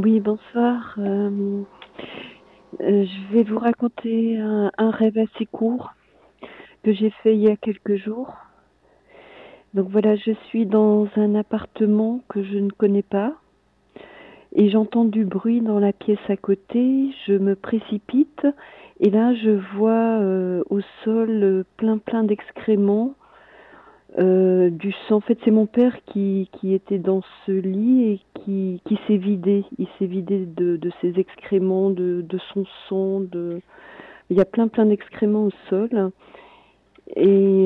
Oui, bonsoir. Je vais vous raconter un rêve assez court que j'ai fait il y a quelques jours. Donc voilà, je suis dans un appartement que je ne connais pas et j'entends du bruit dans la pièce à côté. Je me précipite et là je vois au sol plein d'excréments, du sang. En fait, c'est mon père qui était dans ce lit et qui s'est vidé. Il s'est vidé de ses excréments, de son sang. Il y a plein d'excréments au sol. Et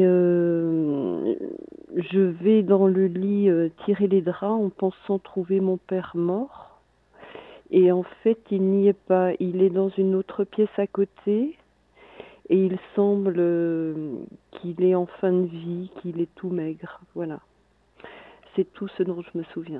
je vais dans le lit tirer les draps en pensant trouver mon père mort. Et en fait, il n'y est pas. Il est dans une autre pièce à côté. Et il semble qu'il est en fin de vie, qu'il est tout maigre. Voilà. C'est tout ce dont je me souviens.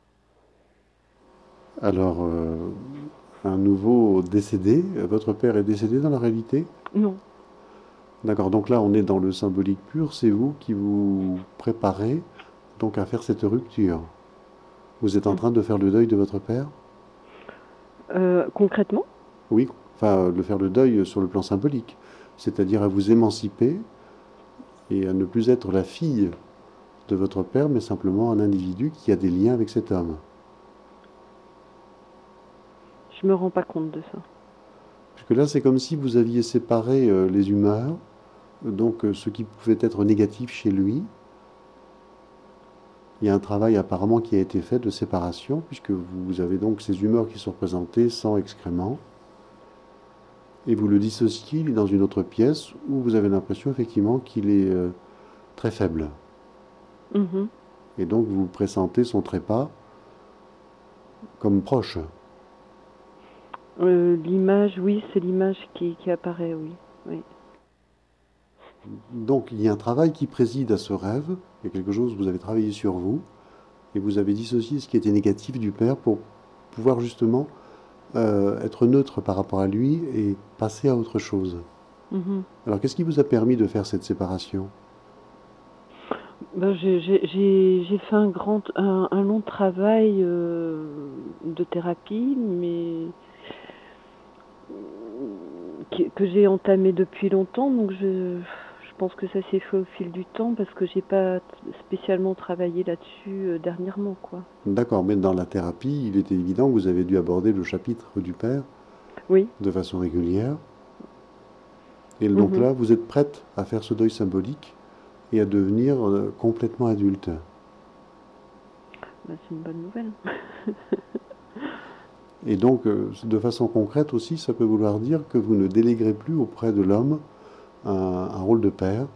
Alors, un nouveau décédé, votre père est décédé dans la réalité? Non. D'accord, donc là on est dans le symbolique pur, c'est vous qui vous préparez donc à faire cette rupture. Vous êtes en train de faire le deuil de votre père? Concrètement, Oui, enfin de faire le deuil sur le plan symbolique, c'est-à-dire à vous émanciper et à ne plus être la fille de votre père, mais simplement un individu qui a des liens avec cet homme. je me rends pas compte de ça. Puisque là c'est comme si vous aviez séparé les humeurs, donc ce qui pouvait être négatif chez lui. Il y a un travail apparemment qui a été fait de séparation, puisque vous avez donc ces humeurs qui sont représentées sans excréments, et vous le dissociez, il est dans une autre pièce où vous avez l'impression effectivement qu'il est très faible. Mhm. Et donc vous pressentez son trépas comme proche. L'image, oui, c'est l'image qui apparaît, oui. Oui. Donc il y a un travail qui préside à ce rêve, il y a quelque chose, vous avez travaillé sur vous, et vous avez dissocié ce qui était négatif du père pour pouvoir justement être neutre par rapport à lui et passer à autre chose. Mhm. Alors qu'est-ce qui vous a permis de faire cette séparation? Ben, j'ai fait un long travail de thérapie, mais que j'ai entamé depuis longtemps. Donc je pense que ça s'est fait au fil du temps parce que j'ai pas spécialement travaillé là-dessus dernièrement, quoi. D'accord, mais dans la thérapie, il était évident que vous avez dû aborder le chapitre du père Oui. de façon régulière. Et donc Mhm. là, vous êtes prête à faire ce deuil symbolique et à devenir complètement adulte. Ben, c'est une bonne nouvelle. Et donc, de façon concrète aussi, ça peut vouloir dire que vous ne déléguerez plus auprès de l'homme un rôle de père,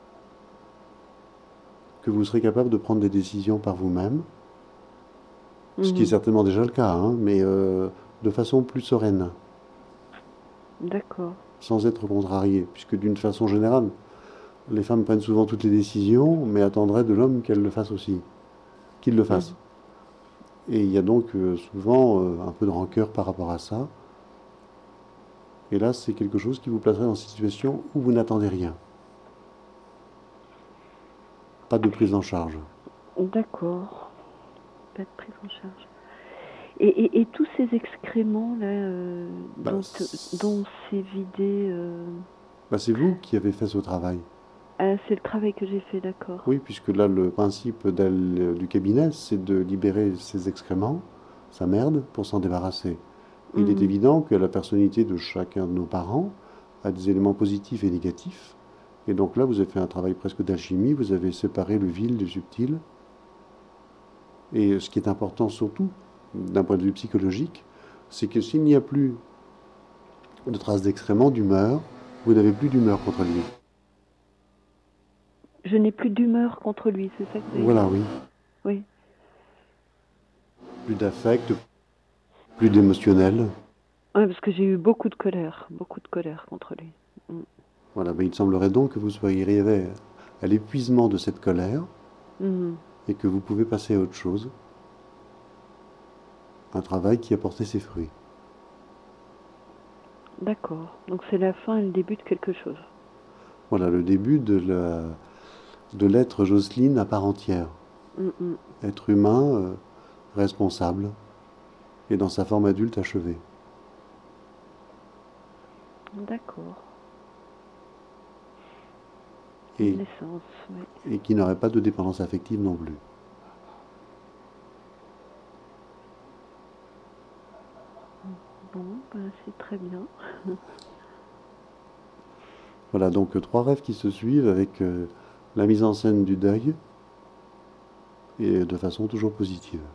que vous serez capable de prendre des décisions par vous-même, ce qui est Mhm. certainement déjà le cas, hein, mais de façon plus sereine, D'accord. sans être contrarié, puisque d'une façon générale, les femmes prennent souvent toutes les décisions, mais attendraient de l'homme qu'elle le fasse aussi, qu'il le fasse. Mhm. Et il y a donc souvent un peu de rancœur par rapport à ça. Et là, c'est quelque chose qui vous placerait dans une situation où vous n'attendez rien. Pas de prise en charge. D'accord. Pas de prise en charge. Et tous ces excréments là Bah, dont c'est vidé. c'est vous qui avez fait ce travail. Ah, c'est le travail que j'ai fait, d'accord. Oui, puisque là, le principe du cabinet, c'est de libérer ses excréments, sa merde, pour s'en débarrasser. Il est Mhm. évident que la personnalité de chacun de nos parents a des éléments positifs et négatifs. Et donc là, vous avez fait un travail presque d'alchimie, vous avez séparé le vil du subtil. Et ce qui est important surtout, d'un point de vue psychologique, c'est que s'il n'y a plus de traces d'excréments, d'humeur, vous n'avez plus d'humeur contre lui. Je n'ai plus d'humeur contre lui, c'est ça que vous avez Voilà, dit? oui. Oui. Plus d'affect, plus d'émotionnel. Ouais, parce que j'ai eu beaucoup de colère contre lui. Mm. Voilà, ben, il semblerait donc que vous soyez arrivé à l'épuisement de cette colère Mhm. et que vous pouvez passer à autre chose, un travail qui a porté ses fruits. D'accord. Donc c'est la fin et le début de quelque chose. Voilà le début de l'être Jocelyne à part entière. Mm, mm. Être humain, responsable, et dans sa forme adulte achevée. D'accord. Et, Naissance, oui. et qui n'aurait pas de dépendance affective non plus. Bon, ben, c'est très bien. Voilà, donc 3 rêves qui se suivent avec la mise en scène du deuil et de façon toujours positive.